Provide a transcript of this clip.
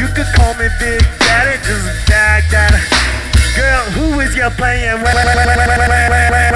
You could call me Big Daddy, just Dag Daddy. Girl, who is you playing with?